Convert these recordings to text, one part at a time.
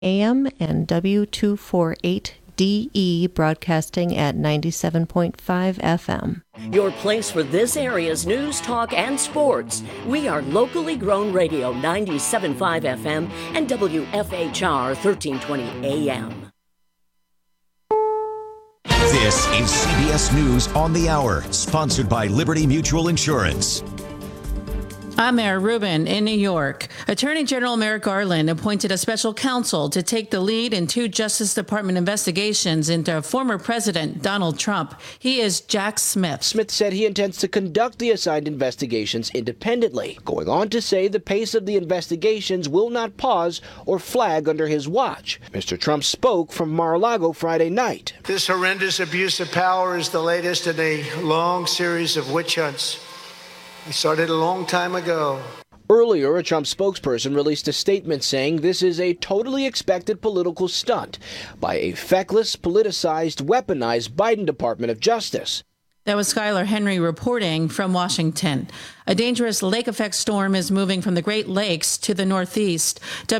AM and W248DE broadcasting at 97.5 FM. Your place for this area's news, talk, and sports. We are locally grown radio 97.5 FM and WFHR 1320 AM. This is CBS News on the Hour, sponsored by Liberty Mutual Insurance. I'm Mayor Rubin in New York. Attorney General Merrick Garland appointed a special counsel to take the lead in two Justice Department investigations into former President Donald Trump. He is Jack Smith. Smith said he intends to conduct the assigned investigations independently, going on to say the pace of the investigations will not pause or flag under his watch. Mr. Trump spoke from Mar-a-Lago Friday night. This horrendous abuse of power is the latest in a long series of witch hunts. It started a long time ago. Earlier, a Trump spokesperson released a statement saying this is a totally expected political stunt by a feckless, politicized, weaponized Biden Department of Justice. That was Skylar Henry reporting from Washington. A dangerous lake effect storm is moving from the Great Lakes to the northeast.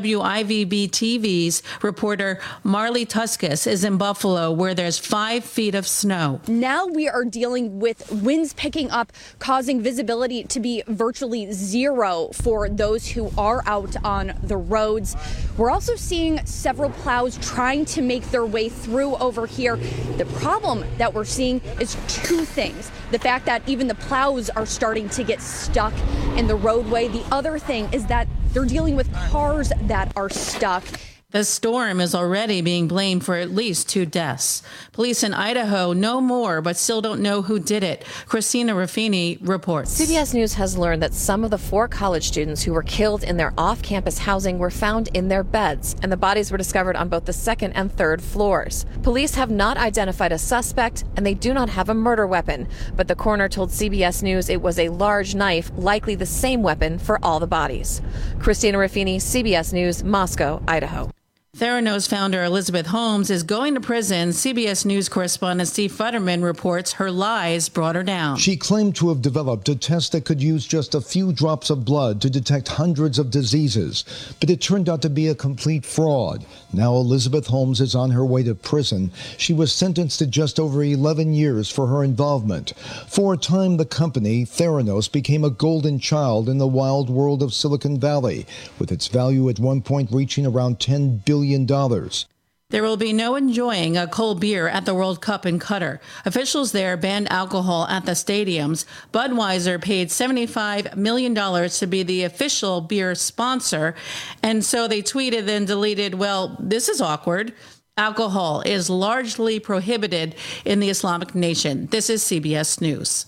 WIVB-TV's reporter Marley Tuskus is in Buffalo, where there's 5 feet of snow. Now we are dealing with winds picking up, causing visibility to be virtually zero for those who are out on the roads. We're also seeing several plows trying to make their way through over here. The problem that we're seeing is two things. The fact that even the plows are starting to get stuck in the roadway. The other thing is that they're dealing with cars that are stuck. The storm is already being blamed for at least 2 deaths. Police in Idaho know more, but still don't know who did it. Christina Ruffini reports. CBS News has learned that some of the 4 college students who were killed in their off-campus housing were found in their beds, and the bodies were discovered on both the 2nd and 3rd floors. Police have not identified a suspect, and they do not have a murder weapon. But the coroner told CBS News it was a large knife, likely the same weapon for all the bodies. Christina Ruffini, CBS News, Moscow, Idaho. Theranos founder Elizabeth Holmes is going to prison. CBS News correspondent Steve Futterman reports her lies brought her down. She claimed to have developed a test that could use just a few drops of blood to detect hundreds of diseases, but it turned out to be a complete fraud. Now Elizabeth Holmes is on her way to prison. She was sentenced to just over 11 years for her involvement. For a time, the company, Theranos, became a golden child in the wild world of Silicon Valley, with its value at one point reaching around $10 billion. There will be no enjoying a cold beer at the World Cup in Qatar. Officials there banned alcohol at the stadiums. Budweiser paid $75 million to be the official beer sponsor. And so they tweeted and deleted, well, this is awkward. Alcohol is largely prohibited in the Islamic nation. This is CBS News.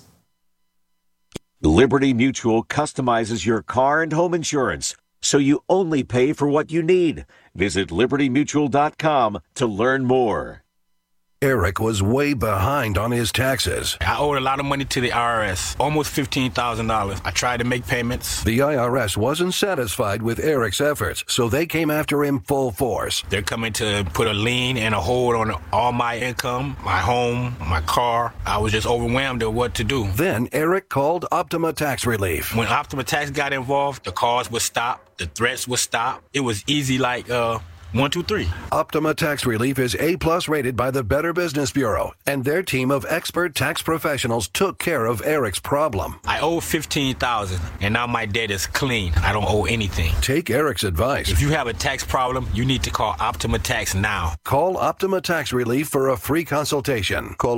Liberty Mutual customizes your car and home insurance, so you only pay for what you need. Visit libertymutual.com to learn more. Eric was way behind on his taxes. I owed a lot of money to the IRS, almost $15,000. I tried to make payments. The IRS wasn't satisfied with Eric's efforts, so they came after him full force. They're coming to put a lien and a hold on all my income, my home, my car. I was just overwhelmed at what to do. Then Eric called Optima Tax Relief. When Optima Tax got involved, the calls would stop, the threats would stop. It was easy like 1, 2, 3. Optima Tax Relief is A+ rated by the Better Business Bureau, and their team of expert tax professionals took care of Eric's problem. I owe $15,000, and now my debt is clean. I don't owe anything. Take Eric's advice. If you have a tax problem, you need to call Optima Tax now. Call Optima Tax Relief for a free consultation. Call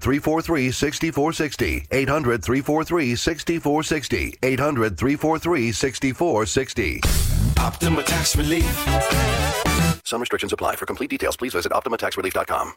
800-343-6460. 800-343-6460. 800-343-6460. Optima Tax Relief. Some restrictions apply. For complete details, please visit OptimaTaxRelief.com.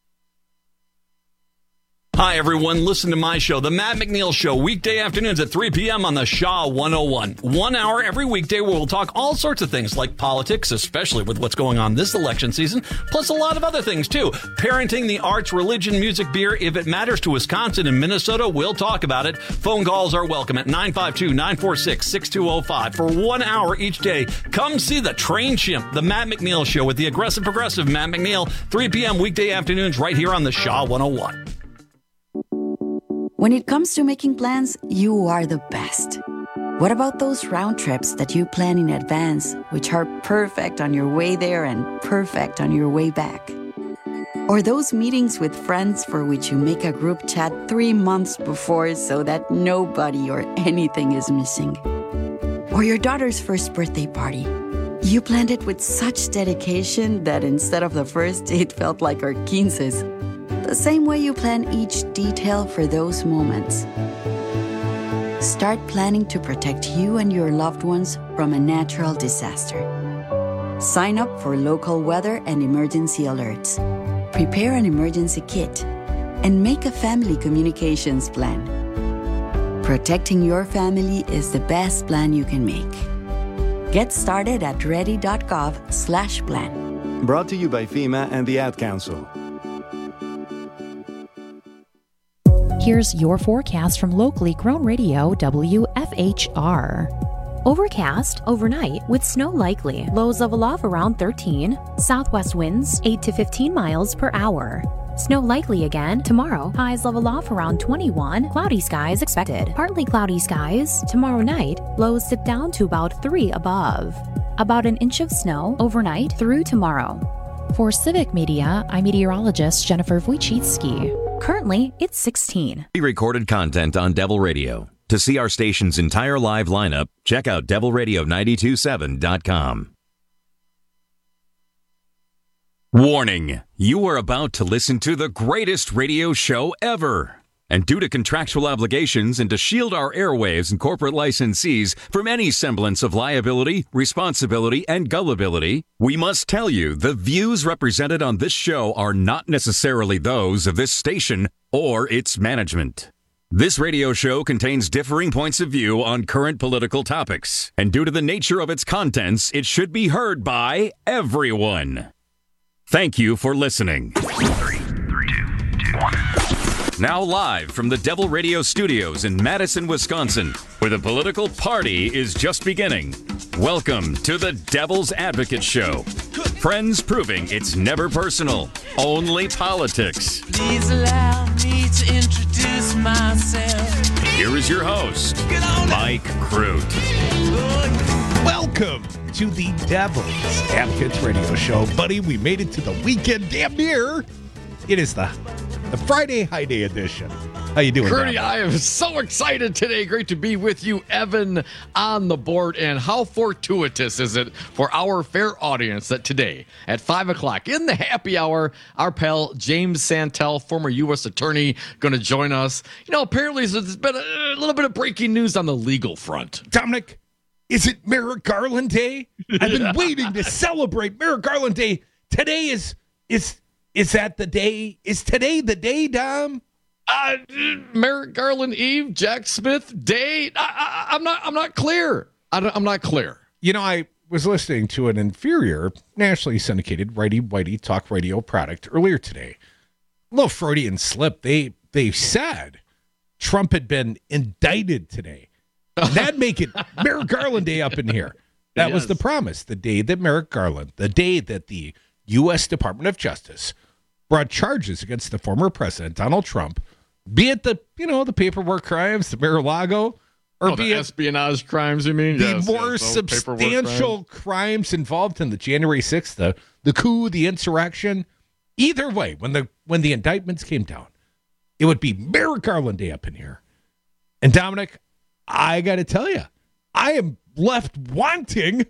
Hi, everyone. Listen to my show, The Matt McNeil Show, weekday afternoons at 3 p.m. on the Shaw 101. 1 hour every weekday where we'll talk all sorts of things like politics, especially with what's going on this election season, plus a lot of other things, too. Parenting, the arts, religion, music, beer. If it matters to Wisconsin and Minnesota, we'll talk about it. Phone calls are welcome at 952-946-6205. For 1 hour each day, come see the Train Chimp, The Matt McNeil Show with the aggressive progressive Matt McNeil, 3 p.m. weekday afternoons right here on the Shaw 101. When it comes to making plans, you are the best. What about those round trips that you plan in advance, which are perfect on your way there and perfect on your way back? Or those meetings with friends for which you make a group chat 3 months before so that nobody or anything is missing? Or your daughter's first birthday party. You planned it with such dedication that instead of the first, it felt like our 15s. The same way you plan each detail for those moments. Start planning to protect you and your loved ones from a natural disaster. Sign up for local weather and emergency alerts. Prepare an emergency kit. And make a family communications plan. Protecting your family is the best plan you can make. Get started at ready.gov/plan. Brought to you by FEMA and the Ad Council. Here's your forecast from locally grown radio WFHR. Overcast overnight with snow likely. Lows level off around 13. Southwest winds 8 to 15 miles per hour. Snow likely again tomorrow. Highs level off around 21. Cloudy skies expected. Partly cloudy skies tomorrow night. Lows dip down to about 3 above. About an inch of snow overnight through tomorrow. For Civic Media, I'm meteorologist Jennifer Wojcicki. Currently, it's 16. Pre-recorded content on Devil Radio. To see our station's entire live lineup, check out devilradio927.com. Warning, you are about to listen to the greatest radio show ever. And due to contractual obligations and to shield our airwaves and corporate licensees from any semblance of liability, responsibility, and gullibility, we must tell you the views represented on this show are not necessarily those of this station or its management. This radio show contains differing points of view on current political topics, and due to the nature of its contents, it should be heard by everyone. Thank you for listening. 3, 2, 1. Now live from the Devil Radio Studios in Madison, Wisconsin, where the political party is just beginning. Welcome to the Devil's Advocate Show. Friends proving it's never personal, only politics. Please allow me to introduce myself. Here is your host, Mike Crute. Welcome to the Devil's Advocates Radio Show. Buddy, we made it to the weekend, damn near. It is the Friday High Day edition. How you doing, Curdy? I am so excited today. Great to be with you, Evan, on the board. And how fortuitous is it for our fair audience that today at 5 o'clock in the happy hour, our pal James Santel, former U.S. attorney, going to join us. You know, apparently there's been a little bit of breaking news on the legal front. Dominic, is it Merrick Garland Day? I've been waiting to celebrate Merrick Garland Day. Today is that the day? Is today the day, Dom? Merrick Garland Eve, Jack Smith Day. I'm not clear. I'm not clear. You know, I was listening to an inferior, nationally syndicated righty-whitey talk radio product earlier today. A little Freudian slip. They said Trump had been indicted today. That'd make it Merrick Garland Day up in here. That was the promise. The day that Merrick Garland, the day that the U.S. Department of Justice brought charges against the former president, Donald Trump, be it the paperwork crimes, the Mar-a-Lago, or be the it espionage crimes, you mean? The more substantial crimes involved in the January 6th, the coup, the insurrection. Either way, when the indictments came down, it would be Merrick Garland Day up in here. And Dominic, I got to tell you, I am left wanting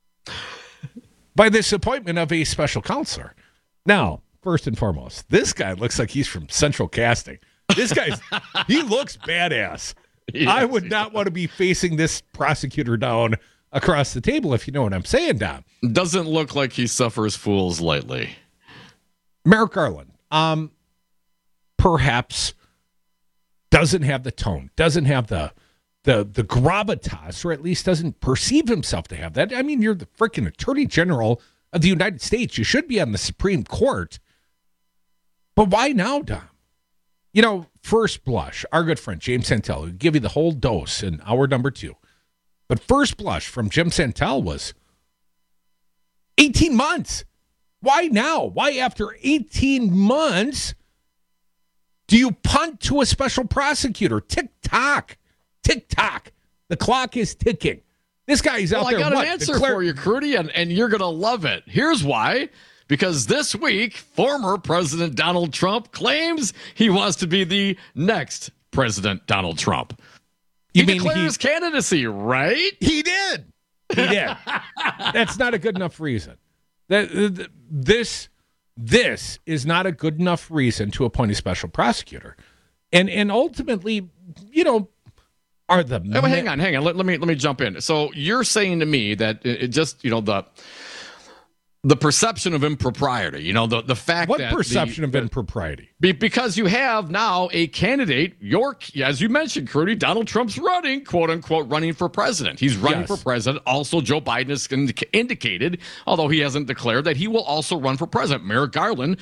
by this appointment of a special counselor. Now, first and foremost, this guy looks like he's from Central Casting. This he looks badass. Yes, I would not want to be facing this prosecutor down across the table, if you know what I'm saying, Dom. Doesn't look like he suffers fools lightly. Merrick Garland, perhaps doesn't have the tone, doesn't have the gravitas, or at least doesn't perceive himself to have that. I mean, you're the freaking Attorney General of the United States. You should be on the Supreme Court. But why now, Dom? You know, first blush, our good friend James Santel will give you the whole dose in hour number 2. But first blush from Jim Santel was 18 months. Why now? Why after 18 months do you punt to a special prosecutor? Tick-tock. The clock is ticking. This guy's out there. I got an answer for you, Crudy, and you're going to love it. Here's why. Because this week, former President Donald Trump claims he wants to be the next President Donald Trump. He declared his candidacy, right? He did. He did. That's not a good enough reason. This is not a good enough reason to appoint a special prosecutor. And ultimately, are the hang on. Let me jump in. So you're saying to me that it just, the perception of impropriety, the fact what that perception of impropriety? Because you have now a candidate, as you mentioned, Crudy, Donald Trump's running, quote unquote, running for president. He's running for president. Also, Joe Biden has indicated, although he hasn't declared, that he will also run for president. Merrick Garland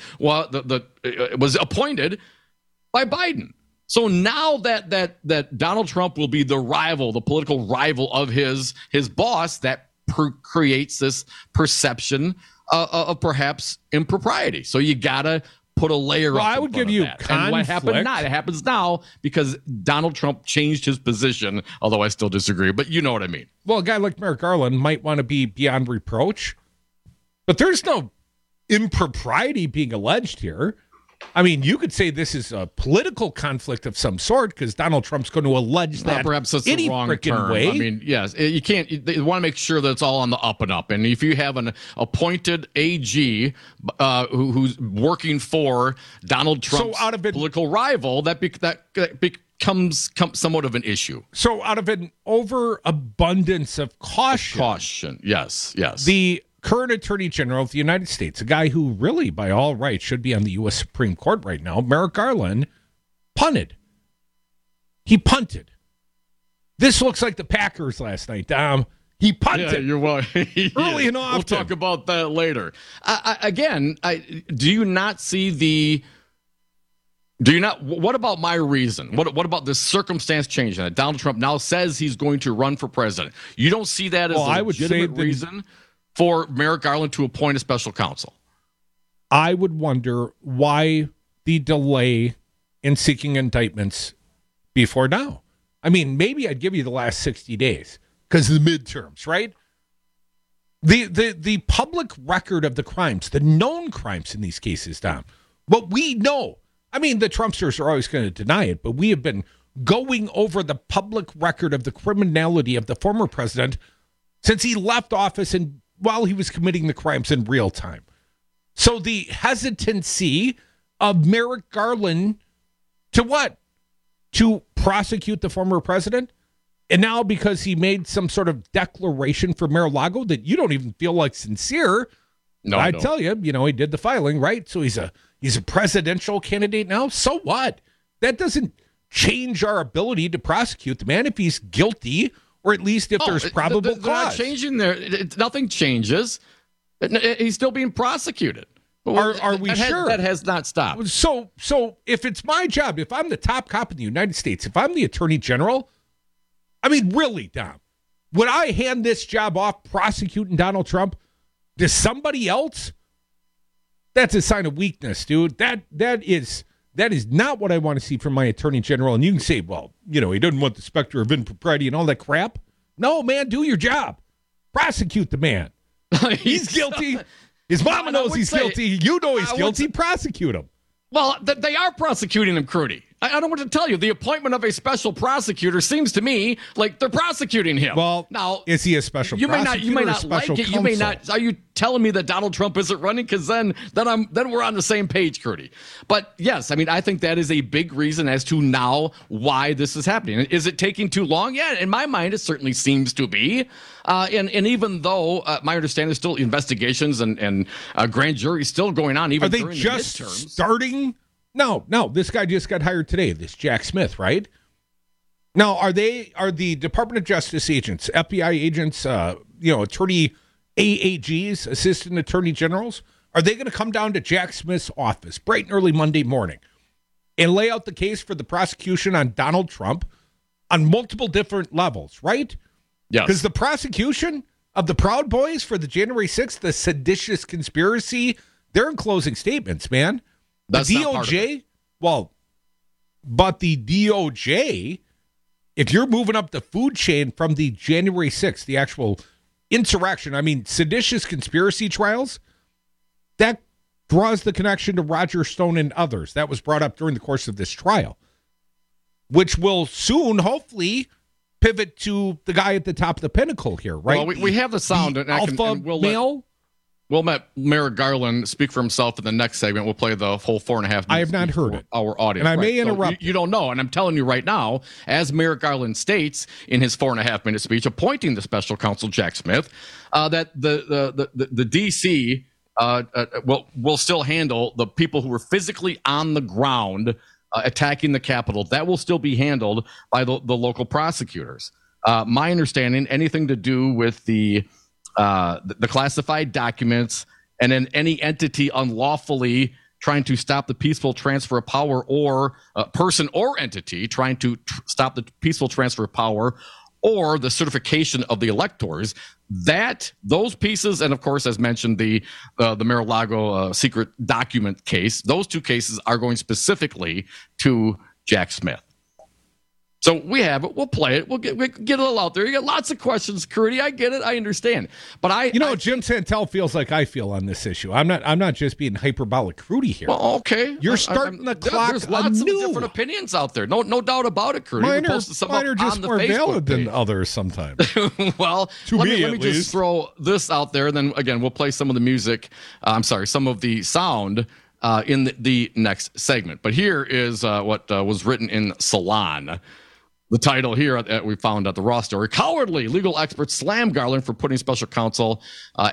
was appointed by Biden. So now that Donald Trump will be the political rival of his boss, that creates this perception of perhaps impropriety. So you got to put a layer up. I would give you conflict. And what happened now? It happens now because Donald Trump changed his position, although I still disagree, but you know what I mean. Well, a guy like Merrick Garland might want to be beyond reproach, but there's no impropriety being alleged here. I mean, you could say this is a political conflict of some sort because Donald Trump's going to allege that perhaps that's any the wrong freaking term. way. I mean, yes, you can't. You want to make sure that it's all on the up and up. And if you have an appointed AG who's working for Donald Trump's political rival, that becomes somewhat of an issue. So out of an overabundance of caution, yes, the current Attorney General of the United States, a guy who really, by all rights, should be on the U.S. Supreme Court right now, Merrick Garland, punted. He punted. This looks like the Packers last night, Dom. He punted. Yeah, you're well. Early and often. We'll talk about that later. Do you not see what about my reason? What about this circumstance changing that Donald Trump now says he's going to run for president? You don't see that as a legitimate reason for Merrick Garland to appoint a special counsel? I would wonder why the delay in seeking indictments before now. I mean, maybe I'd give you the last 60 days because of the midterms, right? The public record of the crimes, the known crimes in these cases, Dom, what we know. I mean, the Trumpsters are always going to deny it, but we have been going over the public record of the criminality of the former president since he left office and while he was committing the crimes in real time. So the hesitancy of Merrick Garland to what? To prosecute the former president? And now because he made some sort of declaration for Mar-a-Lago that you don't even feel like sincere, I tell you, he did the filing, right? So he's a presidential candidate now. So what? That doesn't change our ability to prosecute the man if he's guilty, or at least if there's probable cause. They're not changing there. Nothing changes. He's still being prosecuted. Are we sure? That has not stopped. So if it's my job, if I'm the top cop in the United States, if I'm the Attorney General, I mean, really, Dom, would I hand this job off prosecuting Donald Trump to somebody else? That's a sign of weakness, dude. That is not what I want to see from my Attorney General. And you can say, well, he doesn't want the specter of impropriety and all that crap. No, man, do your job. Prosecute the man. He's guilty. His mama knows he's guilty. You know he's guilty. Prosecute him. Well, they are prosecuting him, Crudy. I don't know what to tell you. The appointment of a special prosecutor seems to me like they're prosecuting him. Well, now is he a special prosecutor? You may not like it. Counsel? You may not. Are you telling me that Donald Trump isn't running? Because then we're on the same page, Crudy. But yes, I mean, I think that is a big reason as to now why this is happening. Is it taking too long? Yeah, in my mind, it certainly seems to be. And even though my understanding is still investigations and grand jury is still going on, even during the midterms. Are they just starting? No, this guy just got hired today, this Jack Smith, right? Now, are the Department of Justice agents, FBI agents, attorney AAGs, assistant attorney generals, are they going to come down to Jack Smith's office bright and early Monday morning and lay out the case for the prosecution on Donald Trump on multiple different levels, right? Yes. Because the prosecution of the Proud Boys for the January 6th, the seditious conspiracy, they're in closing statements, man. The DOJ, but the DOJ if you're moving up the food chain from the January 6th, the actual insurrection, I mean, seditious conspiracy trials, that draws the connection to Roger Stone and others. That was brought up during the course of this trial, which will soon, hopefully, pivot to the guy at the top of the pinnacle here, right? Well, we have the sound. The alpha male. We'll let Merrick Garland speak for himself in the next segment. We'll play the whole 4.5 minutes. I have not heard it. Our audience. And I may interrupt. So you don't know. And I'm telling you right now, as Merrick Garland states in his 4.5 minute speech appointing the special counsel, Jack Smith, that the D.C. will still handle the people who were physically on the ground attacking the Capitol. That will still be handled by the local prosecutors. My understanding, anything to do with the classified documents and then any entity unlawfully trying to stop the peaceful transfer of power, or person or entity trying to stop the peaceful transfer of power or the certification of the electors, those pieces, and of course, as mentioned, the Mar-a-Lago secret document case, those two cases are going specifically to Jack Smith. So we have it. We'll play it. We'll get it all out there. You got lots of questions, Crudy. I get it. I understand. But Jim Santel feels like I feel on this issue. I'm not just being hyperbolic, Crudy here. Well, okay. You're starting the clock. There's lots of different opinions out there. No doubt about it, Crudy. Mine are just more valid than others sometimes. Well, let me just throw this out there, and then again we'll play some of the music. Some of the sound in the next segment. But here is what was written in Salon. The title here that we found at the Raw story: cowardly legal experts slam Garland for putting special counsel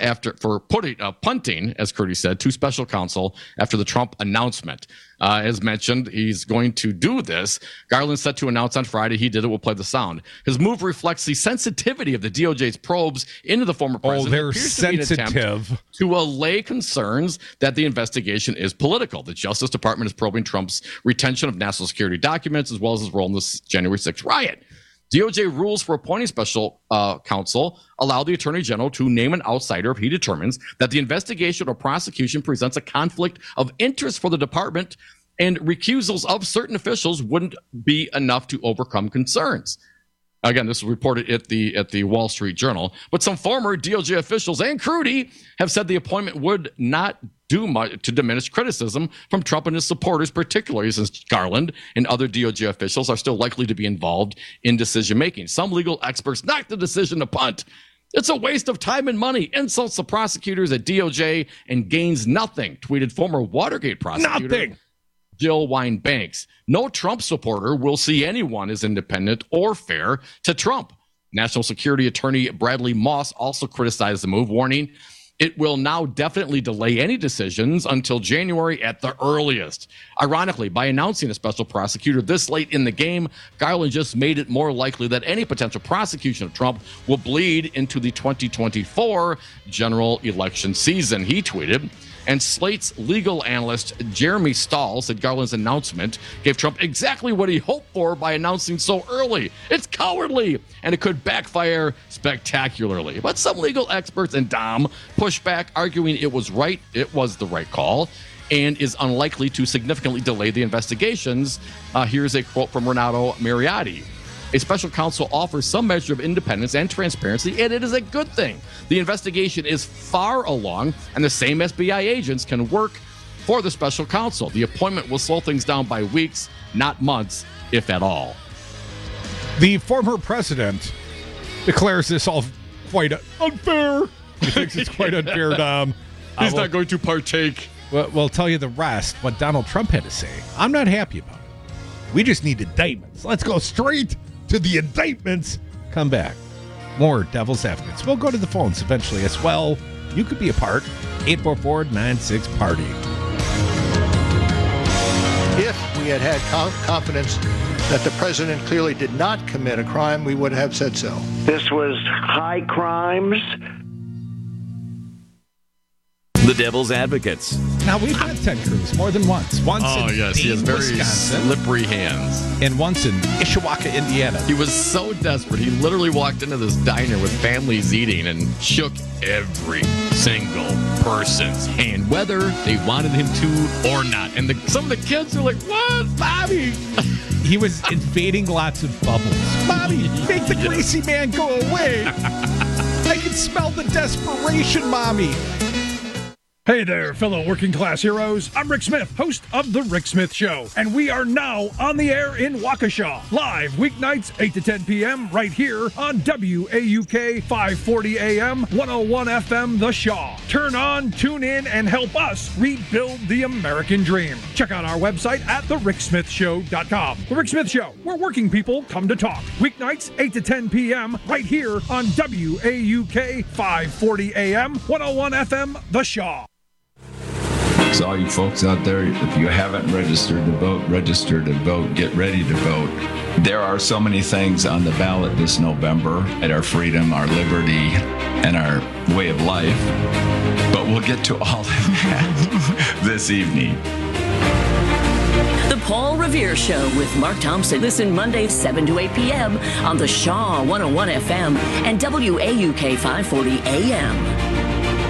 punting, as Curtis said, to special counsel after the Trump announcement. As mentioned, he's going to do this. Garland set to announce on Friday. He did it. We'll play the sound. His move reflects the sensitivity of the DOJ's probes into the former president. They're sensitive. To allay concerns that the investigation is political. The Justice Department is probing Trump's retention of national security documents as well as his role in the January 6th riot. DOJ rules for appointing special counsel allow the Attorney General to name an outsider if he determines that the investigation or prosecution presents a conflict of interest for the department, and recusals of certain officials wouldn't be enough to overcome concerns. Again, this was reported at the Wall Street Journal. But some former DOJ officials and Crudy have said the appointment would not do much to diminish criticism from Trump and his supporters, particularly since Garland and other DOJ officials are still likely to be involved in decision-making. Some legal experts knocked the decision to punt. It's a waste of time and money, insults the prosecutors at DOJ, and gains nothing, tweeted former Watergate prosecutor Jill Wine-Banks. No Trump supporter will see anyone as independent or fair to Trump. National Security Attorney Bradley Moss also criticized the move, warning it will now definitely delay any decisions until January at the earliest. Ironically, by announcing a special prosecutor this late in the game, Garland just made it more likely that any potential prosecution of Trump will bleed into the 2024 general election season, he tweeted. And Slate's legal analyst Jeremy Stahl said Garland's announcement gave Trump exactly what he hoped for by announcing so early. It's cowardly, and it could backfire spectacularly. But some legal experts and Dom pushed back, arguing it was the right call, and is unlikely to significantly delay the investigations. Here's a quote from Renato Mariotti. A special counsel offers some measure of independence and transparency, and it is a good thing. The investigation is far along, and the same FBI agents can work for the special counsel. The appointment will slow things down by weeks, not months, if at all. The former president declares this all quite unfair. He thinks it's quite unfair, Dom. He's not going to partake. We'll tell you the rest, what Donald Trump had to say. I'm not happy about it. We just need indictments. Let's go straight to the indictments. Come back. More Devil's Advocates. We'll go to the phones eventually as well. You could be a part. 844-96-PARTY. If we had confidence that the president clearly did not commit a crime, we would have said so. This was high crimes. The Devil's Advocates. Now, we've met Ted Cruz more than once. Once in yes, Dane, he has very Wisconsin, slippery hands. and once in Ishawaka, Indiana. He was so desperate. He literally walked into this diner with families eating and shook every single person's hand, whether they wanted him to or not. And some of the kids were like, "What, Bobby?" He was invading lots of bubbles. Mommy, make the greasy man go away. I can smell the desperation, Mommy. Hey there, fellow working class heroes. I'm Rick Smith, host of The Rick Smith Show, and we are now on the air in Waukesha, live weeknights 8 to 10 p.m. right here on WAUK 540 AM, 101 FM, The Shaw. Turn on, tune in, and help us rebuild the American dream. Check out our website at thericksmithshow.com. The Rick Smith Show, where working people come to talk. Weeknights 8 to 10 p.m. right here on WAUK 540 AM, 101 FM, The Shaw. So all you folks out there, if you haven't registered to vote, register to vote. Get ready to vote. There are so many things on the ballot this November at our freedom, our liberty, and our way of life. But we'll get to all of that this evening. The Paul Revere Show with Mark Thompson. Listen Mondays 7 to 8 p.m. on the Shaw 101 FM and WAUK 540 AM.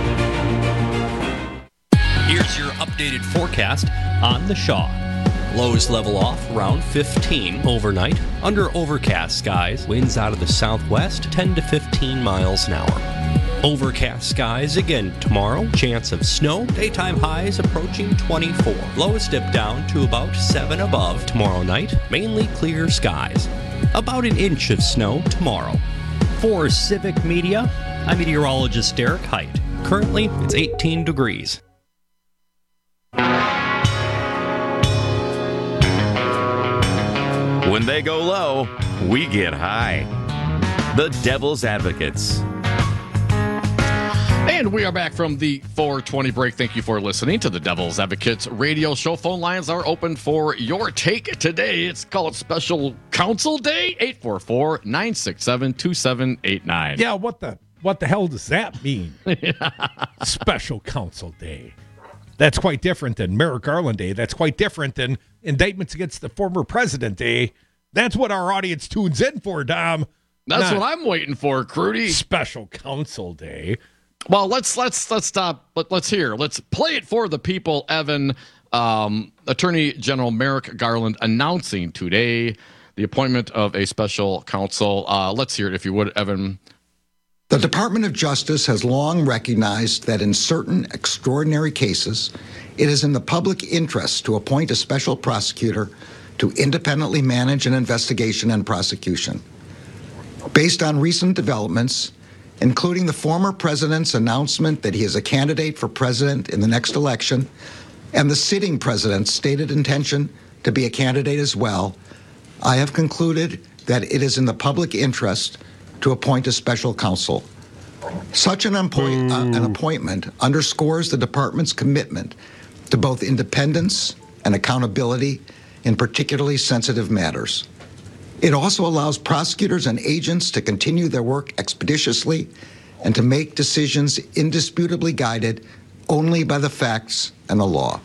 Here's your updated forecast on the Shaw. Lows level off around 15 overnight. Under overcast skies, winds out of the southwest 10 to 15 miles an hour. Overcast skies again tomorrow. Chance of snow. Daytime highs approaching 24. Lows dip down to about 7 above tomorrow night. Mainly clear skies. About an inch of snow tomorrow. For Civic Media, I'm meteorologist Derek Height. Currently, it's 18 degrees. When they go low, we get high. The Devil's Advocates. And we are back from the 420 break. Thank you for listening to the Devil's Advocates radio show. Phone lines are open for your take today. It's called Special Counsel Day, 844-967-2789. Yeah, what the hell does that mean? Special Counsel Day. That's quite different than Merrick Garland Day. That's quite different than Indictments Against the Former President Day. That's what our audience tunes in for, Dom. That's what I'm waiting for, Crudy. Special Counsel Day. Well, let's stop. Let's hear. Let's play it for the people, Evan. Attorney General Merrick Garland announcing today the appointment of a special counsel. Let's hear it, if you would, Evan. The Department of Justice has long recognized that in certain extraordinary cases, it is in the public interest to appoint a special prosecutor to independently manage an investigation and prosecution. Based on recent developments, including the former president's announcement that he is a candidate for president in the next election, and the sitting president's stated intention to be a candidate as well, I have concluded that it is in the public interest to appoint a special counsel. Such an appointment underscores the department's commitment to both independence and accountability in particularly sensitive matters. It also allows prosecutors and agents to continue their work expeditiously and to make decisions indisputably guided only by the facts and the law.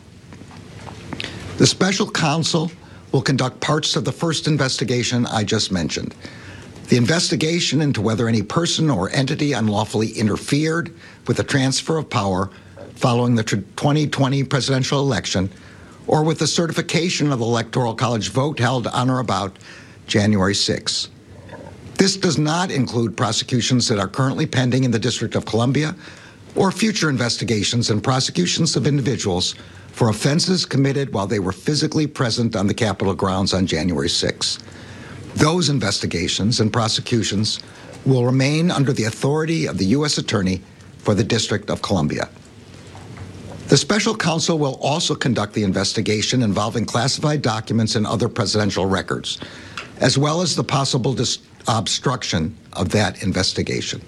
The special counsel will conduct parts of the first investigation I just mentioned. The investigation into whether any person or entity unlawfully interfered with the transfer of power following the 2020 presidential election, or with the certification of the Electoral College vote held on or about January 6. This does not include prosecutions that are currently pending in the District of Columbia, or future investigations and prosecutions of individuals for offenses committed while they were physically present on the Capitol grounds on January 6. Those investigations and prosecutions will remain under the authority of the U.S. Attorney for the District of Columbia. The special counsel will also conduct the investigation involving classified documents and other presidential records, as well as the possible obstruction of that investigation.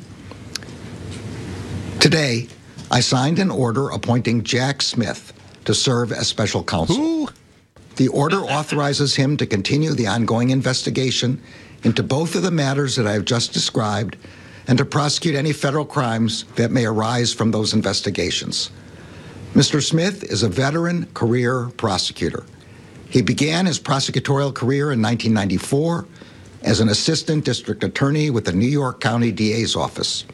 Today, I signed an order appointing Jack Smith to serve as special counsel. Who? The order authorizes him to continue the ongoing investigation into both of the matters that I have just described and to prosecute any federal crimes that may arise from those investigations. Mr. Smith is a veteran career prosecutor. He began his prosecutorial career in 1994 as an assistant district attorney with the New York County DA's office.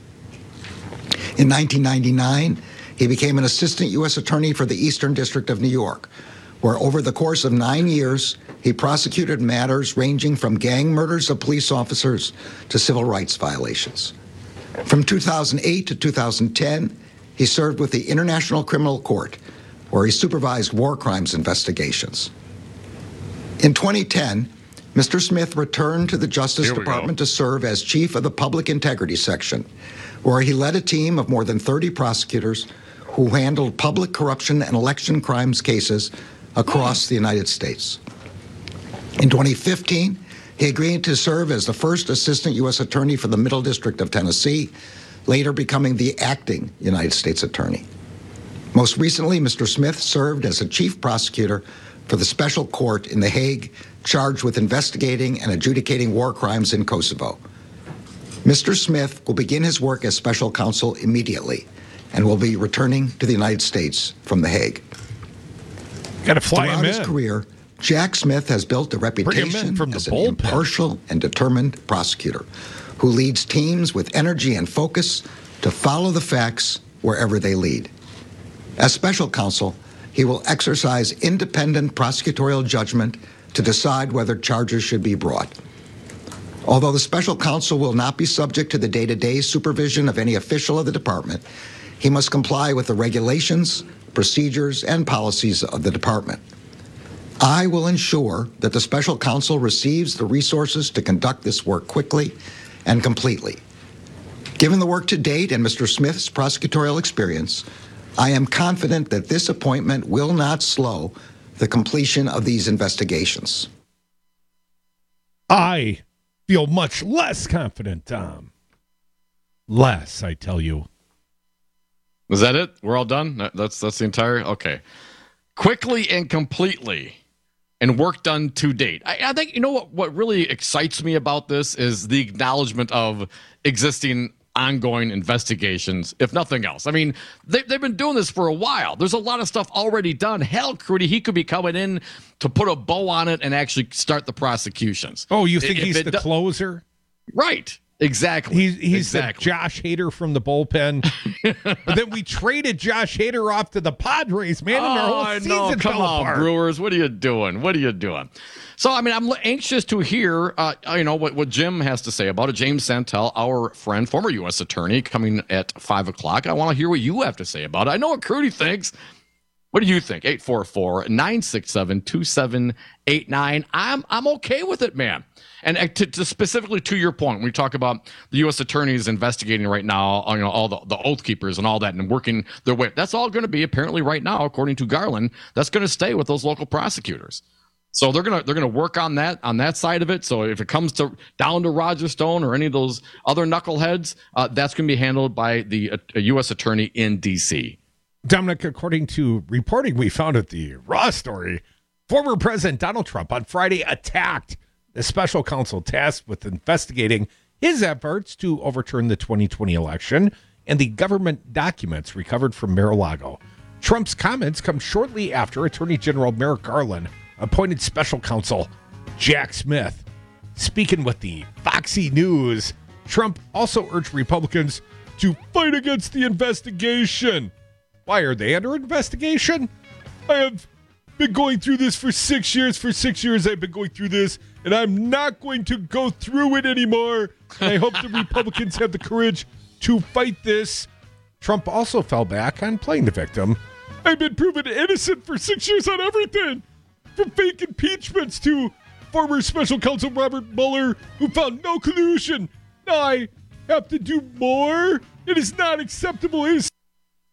In 1999, he became an assistant U.S. attorney for the Eastern District of New York, where over the course of 9 years, he prosecuted matters ranging from gang murders of police officers to civil rights violations. From 2008 to 2010, he served with the International Criminal Court, where he supervised war crimes investigations. In 2010, Mr. Smith returned to the Justice Department to serve as chief of the Public Integrity Section, where he led a team of more than 30 prosecutors who handled public corruption and election crimes cases across the United States. In 2015, he agreed to serve as the first assistant U.S. attorney for the Middle District of Tennessee, later becoming the acting United States attorney. Most recently, Mr. Smith served as a chief prosecutor for the special court in The Hague, charged with investigating and adjudicating war crimes in Kosovo. Mr. Smith will begin his work as special counsel immediately and will be returning to the United States from The Hague. Got to fly Throughout him his in. career, Jack Smith has built a reputation as an impartial and determined prosecutor who leads teams with energy and focus to follow the facts wherever they lead. As special counsel, he will exercise independent prosecutorial judgment to decide whether charges should be brought. Although the special counsel will not be subject to the day-to-day supervision of any official of the department, he must comply with the regulations, procedures, and policies of the department. I will ensure that the special counsel receives the resources to conduct this work quickly and completely. Given the work to date and Mr. Smith's prosecutorial experience, I am confident that this appointment will not slow the completion of these investigations. I feel much less confident, Tom. Less, I tell you. Is that it? We're all done? That's the entire? Okay. Quickly and completely, and work done to date. I think, you know what really excites me about this is the acknowledgement of existing ongoing investigations, if nothing else. I mean, they've been doing this for a while. There's a lot of stuff already done. Hell, Crudy, he could be coming in to put a bow on it and actually start the prosecutions. Oh, you think he's the closer? Right. Exactly. He's the Josh Hader from the bullpen. But then we traded Josh Hader off to the Padres, man, and our whole season Come on, apart. Brewers. What are you doing? So, I mean, I'm anxious to hear, what Jim has to say about it. James Santel, our friend, former U.S. attorney, coming at 5 o'clock. I want to hear what you have to say about it. I know what Crudy thinks. What do you think? 844-967-2789. I'm okay with it, man. And to specifically to your point, when we talk about the U.S. attorneys investigating right now, all the oath keepers and all that, and working their way, that's all going to be apparently right now, according to Garland, that's going to stay with those local prosecutors. So they're gonna work on that side of it. So if it comes down to Roger Stone or any of those other knuckleheads, that's going to be handled by the U.S. attorney in D.C. Dominic, according to reporting we found at the Raw story, former President Donald Trump on Friday attacked the special counsel tasked with investigating his efforts to overturn the 2020 election and the government documents recovered from Mar-a-Lago. Trump's comments come shortly after Attorney General Merrick Garland appointed special counsel Jack Smith. Speaking with the Foxy News, Trump also urged Republicans to fight against the investigation. Why are they under investigation? I have been going through this for 6 years. For 6 years, I've been going through this, and I'm not going to go through it anymore. And I hope the Republicans have the courage to fight this. Trump also fell back on playing the victim. I've been proven innocent for 6 years on everything, from fake impeachments to former special counsel Robert Mueller, who found no collusion. Now I have to do more. It is not acceptable. It is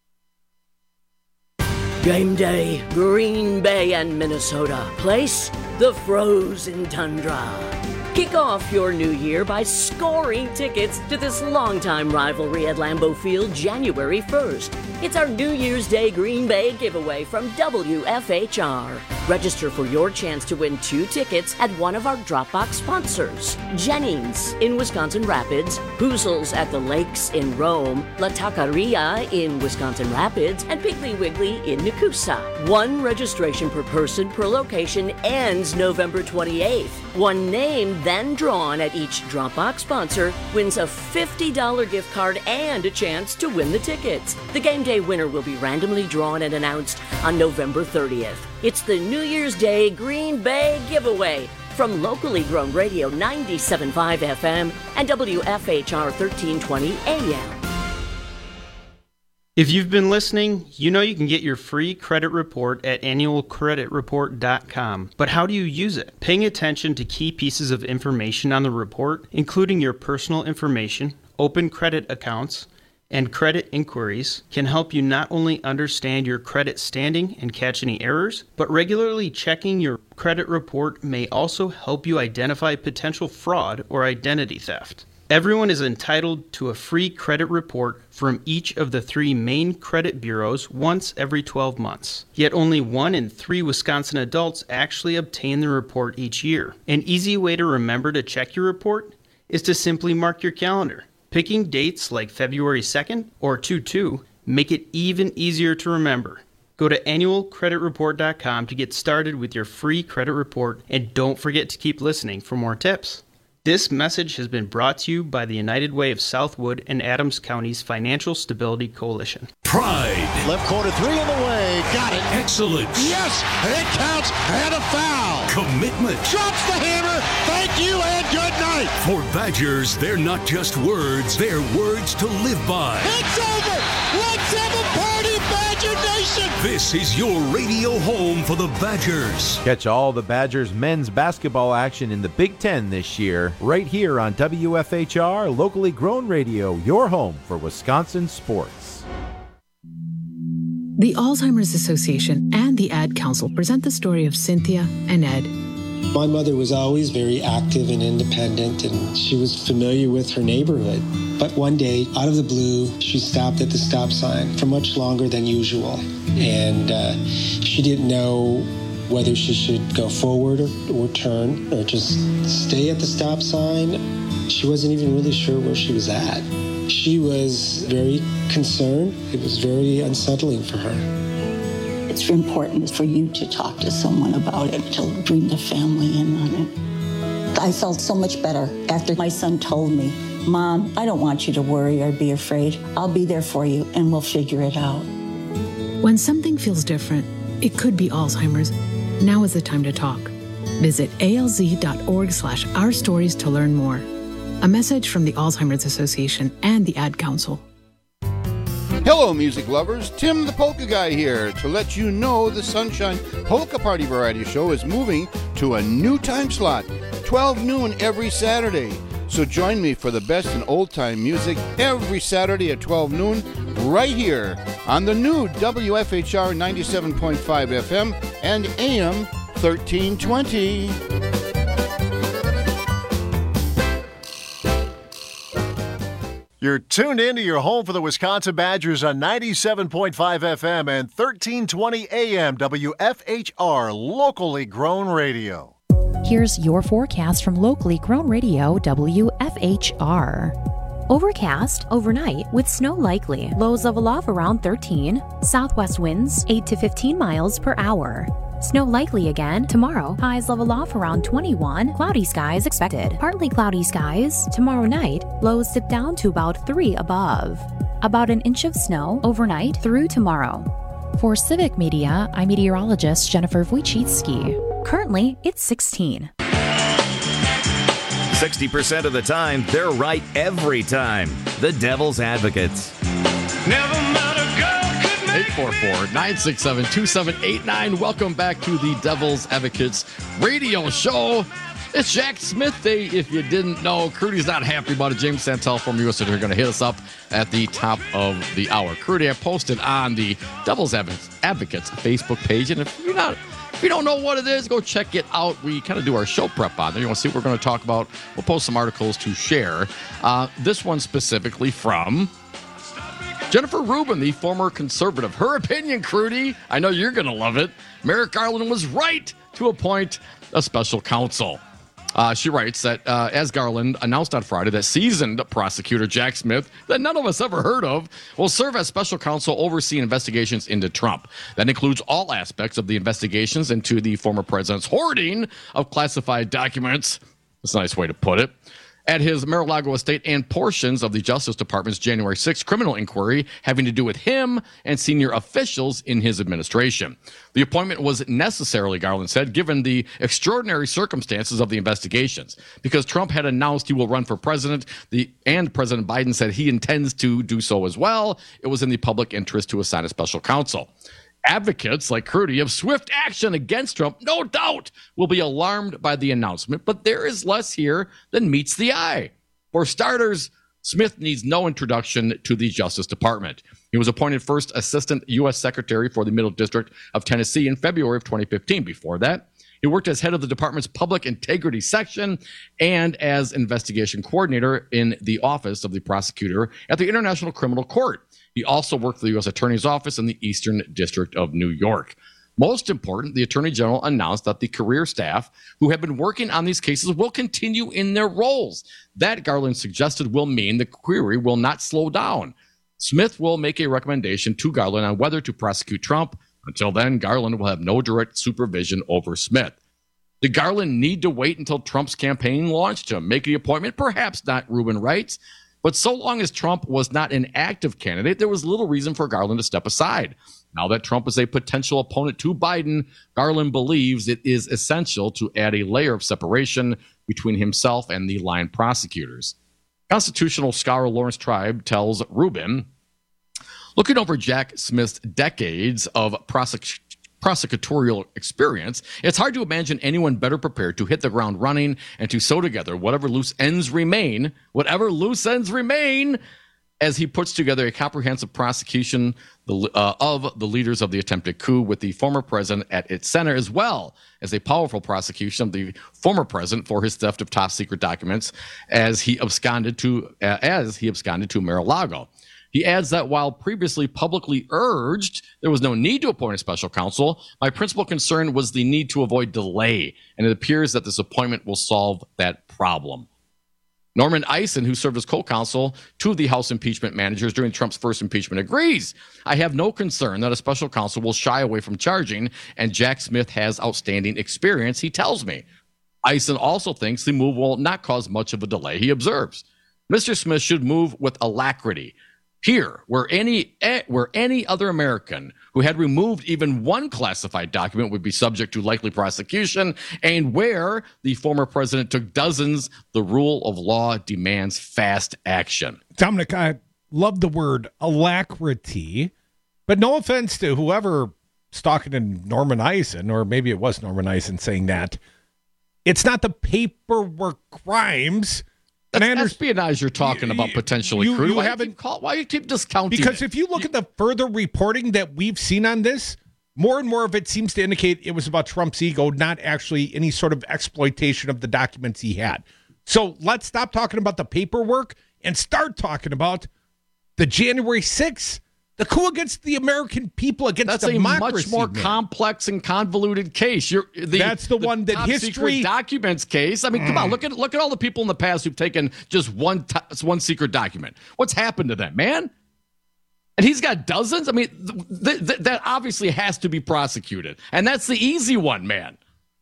Game day, Green Bay and Minnesota. Place, the frozen tundra. Kick off your new year by scoring tickets to this longtime rivalry at Lambeau Field January 1st. It's our New Year's Day Green Bay giveaway from WFHR. Register for your chance to win 2 tickets at one of our Dropbox sponsors. Jennings in Wisconsin Rapids, Hoozles at the Lakes in Rome, La Taqueria in Wisconsin Rapids, and Piggly Wiggly in Nakusa. 1 registration per person per location ends November 28th. 1 name then drawn at each Dropbox sponsor wins a $50 gift card and a chance to win the tickets. The game day winner will be randomly drawn and announced on November 30th. It's the New Year's Day Green Bay giveaway from locally grown radio 97.5 FM and WFHR 1320 AM. If you've been listening, you know you can get your free credit report at annualcreditreport.com. But how do you use it? Paying attention to key pieces of information on the report, including your personal information, open credit accounts, and credit inquiries, can help you not only understand your credit standing and catch any errors, but regularly checking your credit report may also help you identify potential fraud or identity theft. Everyone is entitled to a free credit report from each of the 3 main credit bureaus once every 12 months. Yet only 1 in 3 Wisconsin adults actually obtain the report each year. An easy way to remember to check your report is to simply mark your calendar. Picking dates like February 2nd or 2/2 make it even easier to remember. Go to annualcreditreport.com to get started with your free credit report, and don't forget to keep listening for more tips. This message has been brought to you by the United Way of Southwood and Adams County's Financial Stability Coalition. Pride. Left corner 3 in the way. Got it. Excellence. Yes, it counts, and a foul. Commitment. Drops the hammer. Thank you and good night. For Badgers, they're not just words, they're words to live by. It's over. Let's have a party, Badger Nation. This is your radio home for the Badgers. Catch all the Badgers men's basketball action in the Big Ten this year, right here on WFHR, locally grown radio, your home for Wisconsin sports. The Alzheimer's Association and the Ad Council present the story of Cynthia and Ed. My mother was always very active and independent, and she was familiar with her neighborhood. But one day, out of the blue, she stopped at the stop sign for much longer than usual. And she didn't know whether she should go forward or turn or just stay at the stop sign. She wasn't even really sure where she was at. She was very concerned. It was very unsettling for her. It's important for you to talk to someone about it, to bring the family in on it. I felt so much better after my son told me, Mom, I don't want you to worry or be afraid. I'll be there for you and we'll figure it out. When something feels different, it could be Alzheimer's. Now is the time to talk. Visit alz.org/ourstories to learn more. A message from the Alzheimer's Association and the Ad Council. Hello, music lovers. Tim the Polka Guy here to let you know the Sunshine Polka Party Variety Show is moving to a new time slot, 12 noon every Saturday. So join me for the best in old-time music every Saturday at 12 noon right here on the new WFHR 97.5 FM and AM 1320. You're tuned into your home for the Wisconsin Badgers on 97.5 FM and 1320 AM WFHR, locally grown radio. Here's your forecast from locally grown radio WFHR. Overcast overnight with snow likely. Lows level off around 13. Southwest winds 8 to 15 miles per hour. Snow likely again tomorrow. Highs level off around 21. Cloudy skies expected. Partly cloudy skies tomorrow night. Lows dip down to about 3 above. About an inch of snow overnight through tomorrow. For Civic Media, I'm meteorologist Jennifer Wojcicki. Currently, it's 16. 60% of the time, they're right every time. The Devil's Advocates. Never met a girl could make 844-967-2789. Welcome back to the Devil's Advocates radio show. It's Jack Smith Day, if you didn't know. Crudy's not happy about it. James Santel from USA are going to hit us up at the top of the hour. Crudy, I posted on the Devil's Advocates Facebook page, and if you're not If you don't know what it is, go check it out. We kind of do our show prep on there. You want to see what we're going to talk about? We'll post some articles to share. This one specifically from Jennifer Rubin, the former conservative. Her opinion, Crudy, I know you're going to love it. Merrick Garland was right to appoint a special counsel. She writes that as Garland announced on Friday that seasoned prosecutor Jack Smith, that none of us ever heard of, will serve as special counsel overseeing investigations into Trump. That includes all aspects of the investigations into the former president's hoarding of classified documents. That's a nice way to put it. At his Mar-a-Lago estate and portions of the Justice Department's January 6th criminal inquiry having to do with him and senior officials in his administration. The appointment was necessary, Garland said, given the extraordinary circumstances of the investigations. Because Trump had announced he will run for president, and President Biden said he intends to do so as well, it was in the public interest to assign a special counsel. Advocates like Crudy of swift action against Trump, no doubt, will be alarmed by the announcement, but there is less here than meets the eye. For starters, Smith needs no introduction to the Justice Department. He was appointed first Assistant U.S. Secretary for the Middle District of Tennessee in February of 2015. Before that, he worked as head of the department's Public Integrity Section and as investigation coordinator in the Office of the Prosecutor at the International Criminal Court. He also worked for the U.S. Attorney's Office in the Eastern District of New York. Most important, the Attorney General announced that the career staff who have been working on these cases will continue in their roles. That, Garland suggested, will mean the query will not slow down. Smith will make a recommendation to Garland on whether to prosecute Trump. Until then, Garland will have no direct supervision over Smith. Did Garland need to wait until Trump's campaign launched to make the appointment? Perhaps not, Rubin writes. But so long as Trump was not an active candidate, there was little reason for Garland to step aside. Now that Trump is a potential opponent to Biden, Garland believes it is essential to add a layer of separation between himself and the line prosecutors. Constitutional scholar Lawrence Tribe tells Rubin, looking over Jack Smith's decades of prosecutorial experience, it's hard to imagine anyone better prepared to hit the ground running and to sew together whatever loose ends remain, as he puts together a comprehensive prosecution of the leaders of the attempted coup with the former president at its center, as well as a powerful prosecution of the former president for his theft of top secret documents as he absconded to Mar-a-Lago. He adds that while previously publicly urged there was no need to appoint a special counsel, my principal concern was the need to avoid delay, and it appears that this appointment will solve that problem. Norman Eisen, who served as co-counsel to the House impeachment managers during Trump's first impeachment, agrees. I have no concern that a special counsel will shy away from charging, and Jack Smith has outstanding experience, he tells me. Eisen also thinks the move will not cause much of a delay, he observes. Mr. Smith should move with alacrity. Here, where any other American who had removed even one classified document would be subject to likely prosecution, and where the former president took dozens, the rule of law demands fast action. Dominic, I love the word alacrity, but no offense to whoever talking to Norman Eisen, or maybe it was Norman Eisen saying that. It's not the paperwork crimes. That's espionage you're talking about potentially, Crude. Why do you keep discounting Because if you look at the further reporting that we've seen on this, more and more of it seems to indicate it was about Trump's ego, not actually any sort of exploitation of the documents he had. So let's stop talking about the paperwork and start talking about the January 6th, the coup against the American people, against democracy. That's a much more complex and convoluted case. That's the one that top history secret documents case. I mean, come on, look at all the people in the past who've taken just one secret document. What's happened to them, man? And he's got dozens. I mean, that obviously has to be prosecuted, and that's the easy one, man.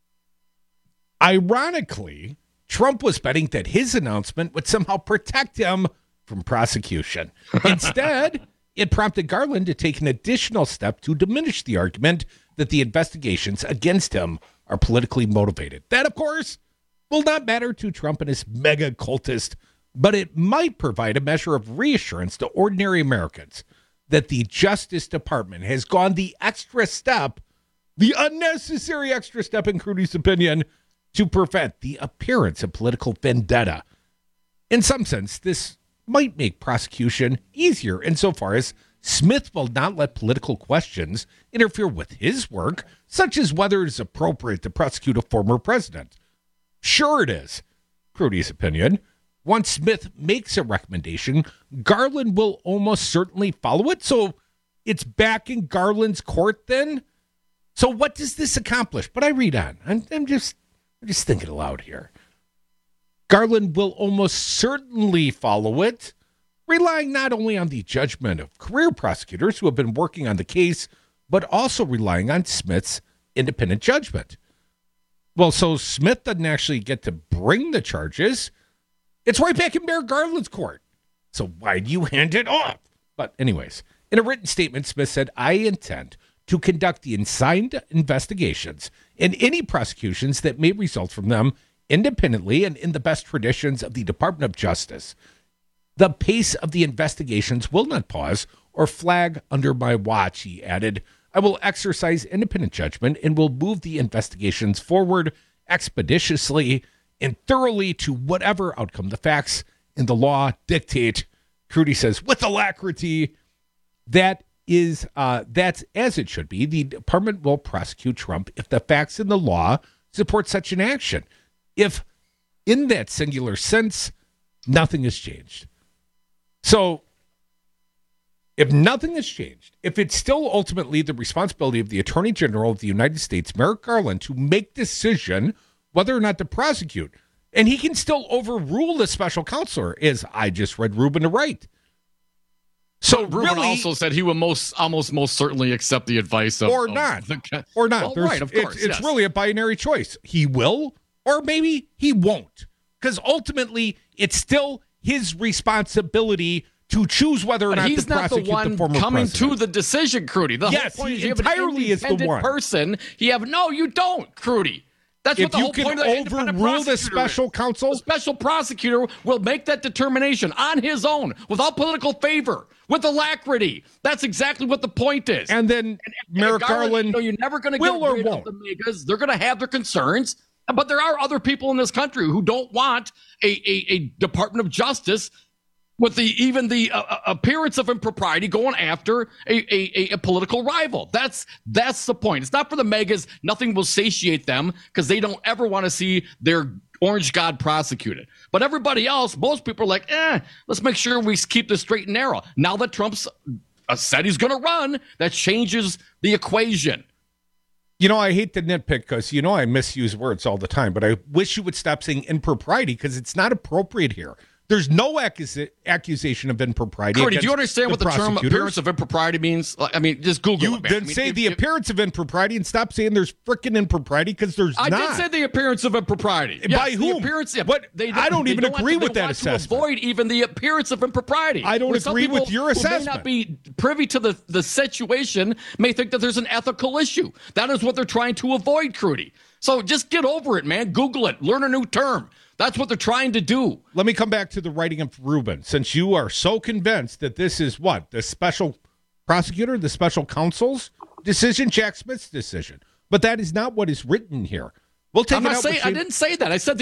Ironically, Trump was betting that his announcement would somehow protect him from prosecution. Instead, it prompted Garland to take an additional step to diminish the argument that the investigations against him are politically motivated. That, of course, will not matter to Trump and his mega cultist, but it might provide a measure of reassurance to ordinary Americans that the Justice Department has gone the extra step, the unnecessary extra step, in Crudy's opinion, to prevent the appearance of political vendetta. In some sense, this might make prosecution easier insofar as Smith will not let political questions interfere with his work, such as whether it is appropriate to prosecute a former president. Sure it is, Crudy's opinion. Once Smith makes a recommendation, Garland will almost certainly follow it. So it's back in Garland's court then? So what does this accomplish? But I read on. I'm just thinking aloud here. Garland will almost certainly follow it, relying not only on the judgment of career prosecutors who have been working on the case, but also relying on Smith's independent judgment. Well, so Smith doesn't actually get to bring the charges. It's right back in Merrick Garland's court. So why do you hand it off? But anyways, in a written statement, Smith said, I intend to conduct the assigned investigations and any prosecutions that may result from them independently and in the best traditions of the Department of Justice. The pace of the investigations will not pause or flag under my watch, he added. I will exercise independent judgment and will move the investigations forward expeditiously and thoroughly to whatever outcome the facts and the law dictate. Crudy says, with alacrity. That's as it should be. The department will prosecute Trump if the facts and the law support such an action. If, in that singular sense, nothing has changed. So, if nothing has changed, if it's still ultimately the responsibility of the Attorney General of the United States, Merrick Garland, to make decision whether or not to prosecute, and he can still overrule the special counselor, as I just read Rubin to write. So Rubin also said he will most certainly accept the advice of or not. Well, right, of course. It's really a binary choice. He will, or maybe he won't, because ultimately it's still his responsibility to choose whether or not to prosecute the former president. He's not the one coming to the decision, Crudy. The whole point is you entirely is the one person. No, you don't, Crudy. That's what the whole point of the independent prosecutor the special counsel, the special prosecutor will make that determination on his own, without political favor, with alacrity. That's exactly what the point is. And then Merrick Garland, you're never going to get rid of the megas. They're going to have their concerns, but there are other people in this country who don't want a Department of Justice with even the appearance of impropriety going after a political rival. That's the point. It's not for the megas. Nothing will satiate them because they don't ever want to see their orange god prosecuted. But everybody else, most people are like, let's make sure we keep this straight and narrow. Now that Trump's said he's going to run, that changes the equation. I hate to nitpick because, I misuse words all the time, but I wish you would stop saying impropriety because it's not appropriate here. There's no accusation of impropriety. Cody, do you understand what the term appearance of impropriety means? I mean, just Google it. Then say the appearance of impropriety and stop saying there's frickin' impropriety because there's not. I did say the appearance of impropriety. By yes, whom? The appearance, I don't even agree with that assessment. To avoid even the appearance of impropriety. I don't agree with your assessment. Who may not be privy to the situation may think that there's an ethical issue. That is what they're trying to avoid, Crudy. So just get over it, man. Google it. Learn a new term. That's what they're trying to do. Let me come back to the writing of Rubin. Since you are so convinced that this is what? The special prosecutor, the special counsel's decision, Jack Smith's decision. But that is not what is written here. We'll take I didn't say that. I said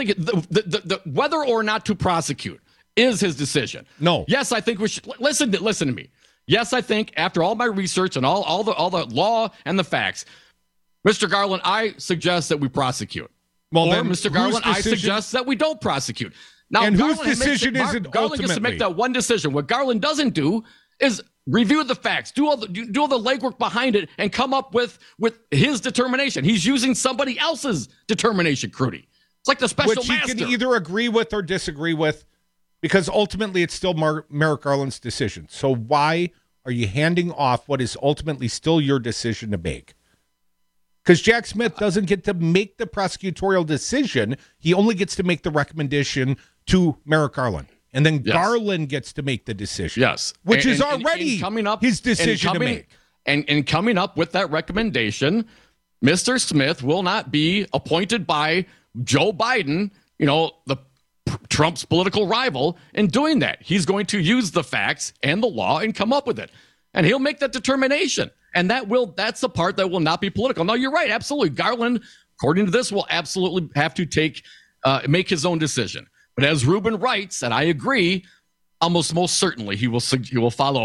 the whether or not to prosecute is his decision. No. Yes, I think we should listen to me. Yes, I think after all my research and all the law and the facts, Mr. Garland, I suggest that we prosecute. Well, or, Mr. Garland, I suggest that we don't prosecute. Now, and whose decision is it Garland gets to make that one decision. What Garland doesn't do is review the facts, do all the legwork behind it, and come up with his determination. He's using somebody else's determination, Crudy. It's like the special master. Which he can either agree with or disagree with, because ultimately it's still Merrick Garland's decision. So why are you handing off what is ultimately still your decision to make? Because Jack Smith doesn't get to make the prosecutorial decision. He only gets to make the recommendation to Merrick Garland. And then Garland gets to make the decision. Yes. Which is already his decision to make. And coming up with that recommendation, Mr. Smith will not be appointed by Joe Biden, the Trump's political rival, in doing that. He's going to use the facts and the law and come up with it. And he'll make that determination. And that's the part that will not be political. No, you're right. Absolutely. Garland, according to this, will absolutely have to make his own decision. But as Rubin writes, and I agree, almost most certainly he will follow